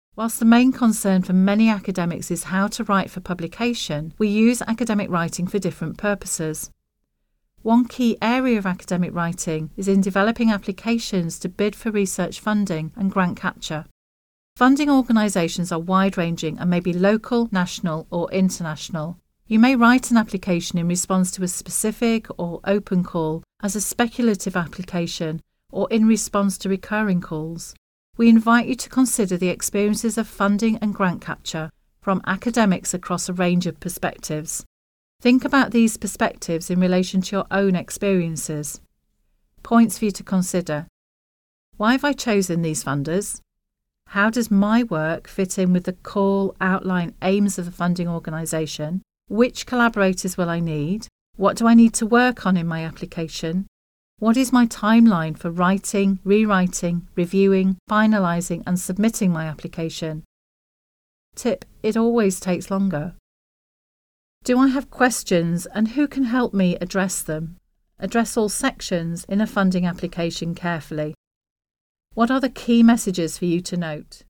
Whilst the main concern for many academics is how to write for publication, we use academic writing for different purposes. One key area of academic writing is in developing applications to bid for research funding and grant capture. Funding organisations are wide-ranging and may be local, national or international. You may write an application in response to a specific or open call, as a speculative application, or in response to recurring calls. We invite you to consider the experiences of funding and grant capture from academics across a range of perspectives. Think about these perspectives in relation to your own experiences. Points for you to consider. Why have I chosen these funders? How does my work fit in with the call, outline, aims of the funding organisation? Which collaborators will I need? What do I need to work on in my application? What is my timeline for writing, rewriting, reviewing, finalising and submitting my application? Tip: it always takes longer. Do I have questions and who can help me address them? Address all sections in a funding application carefully. What are the key messages for you to note?